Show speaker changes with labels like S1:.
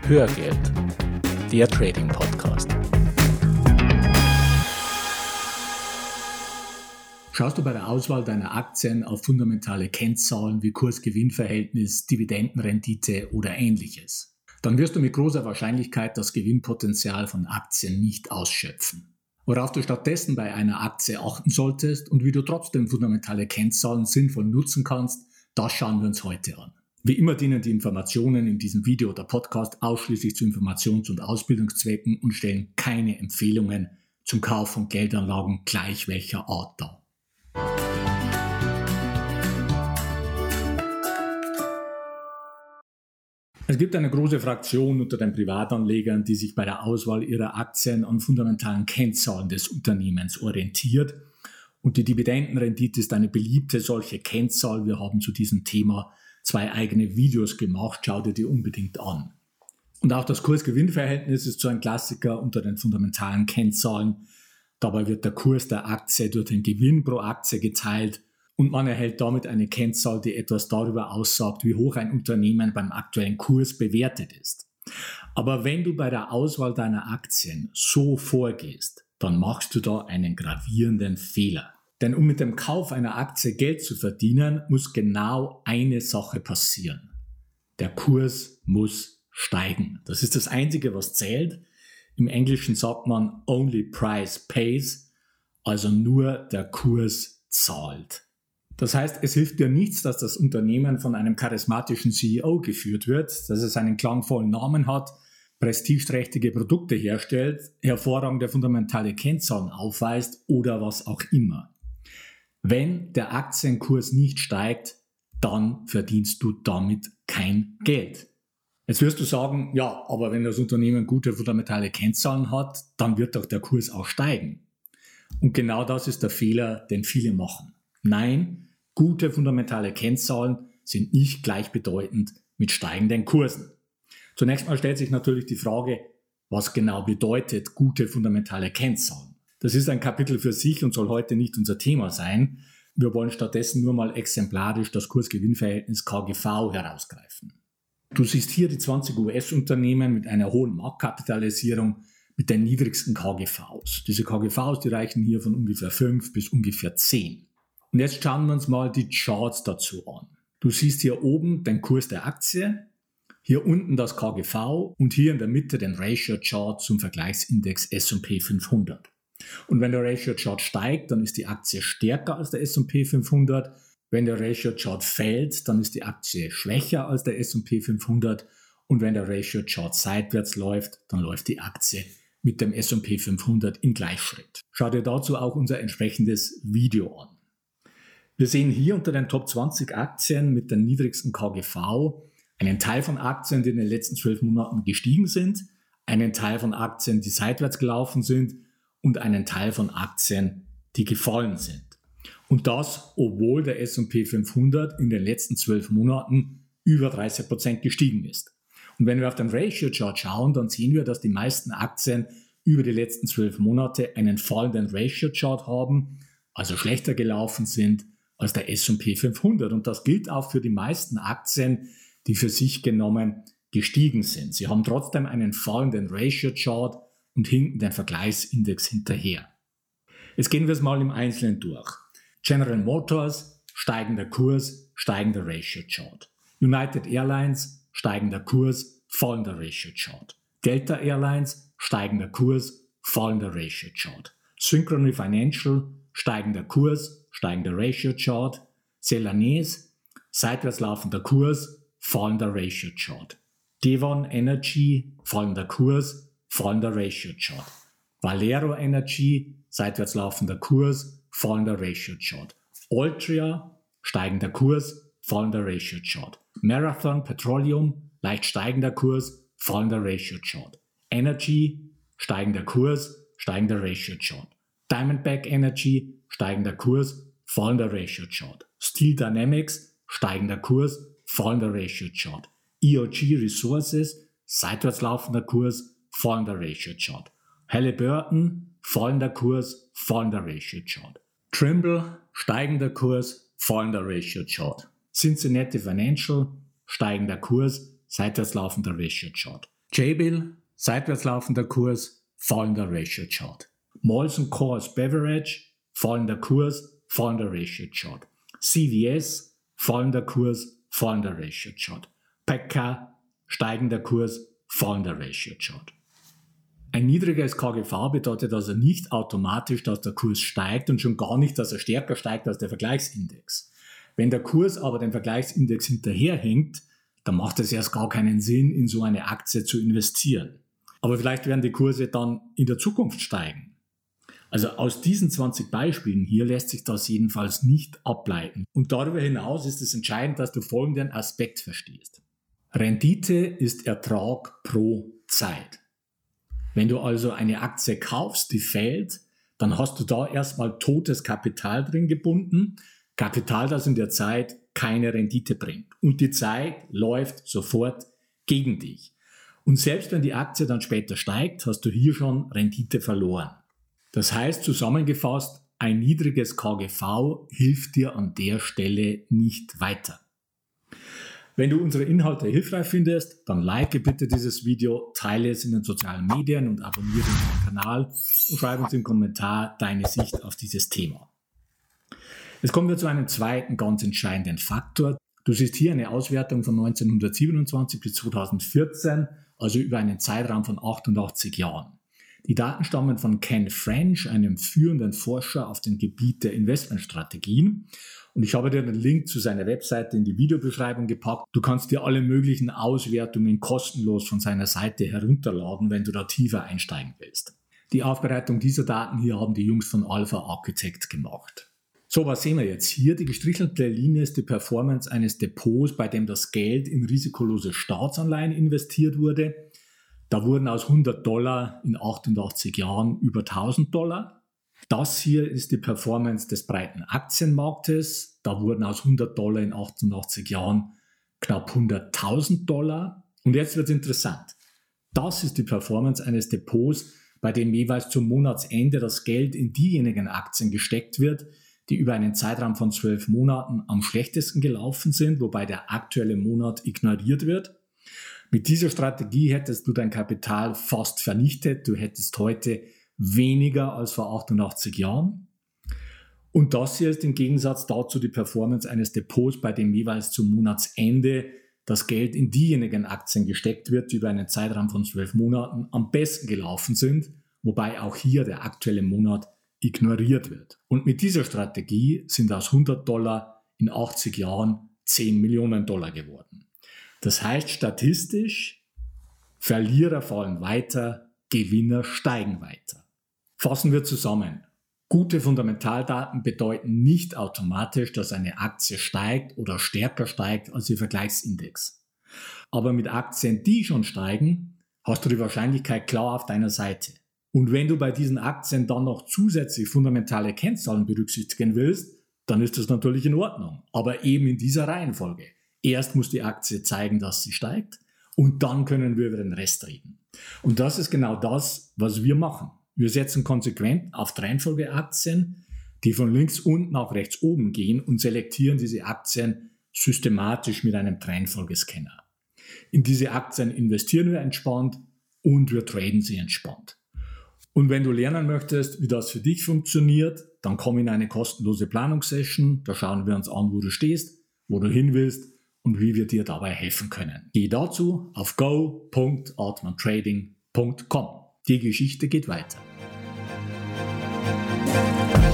S1: Hörgeld, der Trading Podcast. Schaust du bei der Auswahl deiner Aktien auf fundamentale Kennzahlen wie Kurs-Gewinn-Verhältnis, Dividendenrendite oder Ähnliches, dann wirst du mit großer Wahrscheinlichkeit das Gewinnpotenzial von Aktien nicht ausschöpfen. Worauf du stattdessen bei einer Aktie achten solltest und wie du trotzdem fundamentale Kennzahlen sinnvoll nutzen kannst, das schauen wir uns heute an. Wie immer dienen die Informationen in diesem Video oder Podcast ausschließlich zu Informations- und Ausbildungszwecken und stellen keine Empfehlungen zum Kauf von Geldanlagen gleich welcher Art dar. Es gibt eine große Fraktion unter den Privatanlegern, die sich bei der Auswahl ihrer Aktien an fundamentalen Kennzahlen des Unternehmens orientiert. Und die Dividendenrendite ist eine beliebte solche Kennzahl. Wir haben zu diesem Thema 2 eigene Videos gemacht, schau dir die unbedingt an. Und auch das Kurs-Gewinn-Verhältnis ist so ein Klassiker unter den fundamentalen Kennzahlen. Dabei wird der Kurs der Aktie durch den Gewinn pro Aktie geteilt und man erhält damit eine Kennzahl, die etwas darüber aussagt, wie hoch ein Unternehmen beim aktuellen Kurs bewertet ist. Aber wenn du bei der Auswahl deiner Aktien so vorgehst, dann machst du da einen gravierenden Fehler. Denn um mit dem Kauf einer Aktie Geld zu verdienen, muss genau eine Sache passieren. Der Kurs muss steigen. Das ist das Einzige, was zählt. Im Englischen sagt man only price pays, also nur der Kurs zahlt. Das heißt, es hilft dir nichts, dass das Unternehmen von einem charismatischen CEO geführt wird, dass es einen klangvollen Namen hat, prestigeträchtige Produkte herstellt, hervorragende fundamentale Kennzahlen aufweist oder was auch immer. Wenn der Aktienkurs nicht steigt, dann verdienst du damit kein Geld. Jetzt wirst du sagen, ja, aber wenn das Unternehmen gute fundamentale Kennzahlen hat, dann wird doch der Kurs auch steigen. Und genau das ist der Fehler, den viele machen. Nein, gute fundamentale Kennzahlen sind nicht gleichbedeutend mit steigenden Kursen. Zunächst mal stellt sich natürlich die Frage, was genau bedeutet gute fundamentale Kennzahlen? Das ist ein Kapitel für sich und soll heute nicht unser Thema sein. Wir wollen stattdessen nur mal exemplarisch das Kurs-Gewinn-Verhältnis KGV herausgreifen. Du siehst hier die 20 US-Unternehmen mit einer hohen Marktkapitalisierung mit den niedrigsten KGVs. Diese KGVs, die reichen hier von ungefähr 5 bis ungefähr 10. Und jetzt schauen wir uns mal die Charts dazu an. Du siehst hier oben den Kurs der Aktie, hier unten das KGV und hier in der Mitte den Ratio-Chart zum Vergleichsindex S&P 500. Und wenn der Ratio-Chart steigt, dann ist die Aktie stärker als der S&P 500. Wenn der Ratio-Chart fällt, dann ist die Aktie schwächer als der S&P 500. Und wenn der Ratio-Chart seitwärts läuft, dann läuft die Aktie mit dem S&P 500 im Gleichschritt. Schau dir dazu auch unser entsprechendes Video an. Wir sehen hier unter den Top 20 Aktien mit den niedrigsten KGV einen Teil von Aktien, die in den letzten 12 Monaten gestiegen sind, einen Teil von Aktien, die seitwärts gelaufen sind und einen Teil von Aktien, die gefallen sind. Und das, obwohl der S&P 500 in den letzten 12 Monaten über 30% gestiegen ist. Und wenn wir auf den Ratio-Chart schauen, dann sehen wir, dass die meisten Aktien über die letzten 12 Monate einen fallenden Ratio-Chart haben, also schlechter gelaufen sind als der S&P 500. Und das gilt auch für die meisten Aktien, die für sich genommen gestiegen sind. Sie haben trotzdem einen fallenden Ratio-Chart und hinten den Vergleichsindex hinterher. Jetzt gehen wir es mal im Einzelnen durch. General Motors, steigender Kurs, steigender Ratio-Chart. United Airlines, steigender Kurs, fallender Ratio-Chart. Delta Airlines, steigender Kurs, fallender Ratio-Chart. Synchrony Financial, steigender Kurs, steigender Ratio-Chart. Celanese, seitwärts laufender Kurs, fallender Ratio-Chart. Devon Energy, fallender Kurs, fallender Ratio-Chart. Valero Energy, seitwärts laufender Kurs, fallender Ratio-Chart. Altria, steigender Kurs, fallender Ratio-Chart. Marathon Petroleum, leicht steigender Kurs, fallender Ratio-Chart. Energy, steigender Kurs, steigender Ratio-Chart. Diamondback Energy, steigender Kurs, fallender Ratio-Chart. Steel Dynamics, steigender Kurs, fallender Ratio-Chart. EOG Resources, seitwärts laufender Kurs, fallender Ratio-Chart. Halliburton, fallender Kurs, fallender Ratio-Chart. Trimble, steigender Kurs, fallender Ratio-Chart. Cincinnati Financial, steigender Kurs, seitwärts laufender Ratio-Chart. Jabil, seitwärts laufender Kurs, fallender Ratio Chart. Molson Coors Beverage, fallender Kurs, fallender Ratio Chart. CVS, fallender Kurs, fallender Ratio Chart. Pekka, steigender Kurs, fallender Ratio Chart. Ein niedriges KGV bedeutet also nicht automatisch, dass der Kurs steigt und schon gar nicht, dass er stärker steigt als der Vergleichsindex. Wenn der Kurs aber dem Vergleichsindex hinterherhinkt, dann macht es erst gar keinen Sinn, in so eine Aktie zu investieren. Aber vielleicht werden die Kurse dann in der Zukunft steigen. Also aus diesen 20 Beispielen hier lässt sich das jedenfalls nicht ableiten. Und darüber hinaus ist es entscheidend, dass du folgenden Aspekt verstehst. Rendite ist Ertrag pro Zeit. Wenn du also eine Aktie kaufst, die fällt, dann hast du da erstmal totes Kapital drin gebunden. Kapital, das in der Zeit keine Rendite bringt. Und die Zeit läuft sofort gegen dich. Und selbst wenn die Aktie dann später steigt, hast du hier schon Rendite verloren. Das heißt, zusammengefasst, ein niedriges KGV hilft dir an der Stelle nicht weiter. Wenn du unsere Inhalte hilfreich findest, dann like bitte dieses Video, teile es in den sozialen Medien und abonniere unseren Kanal und schreibe uns im Kommentar deine Sicht auf dieses Thema. Jetzt kommen wir zu einem zweiten ganz entscheidenden Faktor. Du siehst hier eine Auswertung von 1927 bis 2014, also über einen Zeitraum von 88 Jahren. Die Daten stammen von Ken French, einem führenden Forscher auf dem Gebiet der Investmentstrategien. Und ich habe dir den Link zu seiner Webseite in die Videobeschreibung gepackt. Du kannst dir alle möglichen Auswertungen kostenlos von seiner Seite herunterladen, wenn du da tiefer einsteigen willst. Die Aufbereitung dieser Daten hier haben die Jungs von Alpha Architect gemacht. So, was sehen wir jetzt hier? Die gestrichelte Linie ist die Performance eines Depots, bei dem das Geld in risikolose Staatsanleihen investiert wurde. Da wurden aus $100 in 88 Jahren über $1000. Das hier ist die Performance des breiten Aktienmarktes. Da wurden aus $100 in 88 Jahren knapp $100.000. Und jetzt wird es interessant. Das ist die Performance eines Depots, bei dem jeweils zum Monatsende das Geld in diejenigen Aktien gesteckt wird, die über einen Zeitraum von 12 Monaten am schlechtesten gelaufen sind, wobei der aktuelle Monat ignoriert wird. Mit dieser Strategie hättest du dein Kapital fast vernichtet. Du hättest heute weniger als vor 88 Jahren. Und das hier ist im Gegensatz dazu die Performance eines Depots, bei dem jeweils zum Monatsende das Geld in diejenigen Aktien gesteckt wird, die über einen Zeitraum von 12 Monaten am besten gelaufen sind, wobei auch hier der aktuelle Monat ignoriert wird. Und mit dieser Strategie sind aus $100 in 80 Jahren $10 Millionen geworden. Das heißt statistisch, Verlierer fallen weiter, Gewinner steigen weiter. Fassen wir zusammen. Gute Fundamentaldaten bedeuten nicht automatisch, dass eine Aktie steigt oder stärker steigt als ihr Vergleichsindex. Aber mit Aktien, die schon steigen, hast du die Wahrscheinlichkeit klar auf deiner Seite. Und wenn du bei diesen Aktien dann noch zusätzlich fundamentale Kennzahlen berücksichtigen willst, dann ist das natürlich in Ordnung. Aber eben in dieser Reihenfolge. Erst muss die Aktie zeigen, dass sie steigt und dann können wir über den Rest reden. Und das ist genau das, was wir machen. Wir setzen konsequent auf Reihenfolgeaktien, die von links unten nach rechts oben gehen und selektieren diese Aktien systematisch mit einem Reihenfolgescanner. In diese Aktien investieren wir entspannt und wir traden sie entspannt. Und wenn du lernen möchtest, wie das für dich funktioniert, dann komm in eine kostenlose Planungssession. Da schauen wir uns an, wo du stehst, wo du hin willst und wie wir dir dabei helfen können. Geh dazu auf go.artmantrading.com. Die Geschichte geht weiter.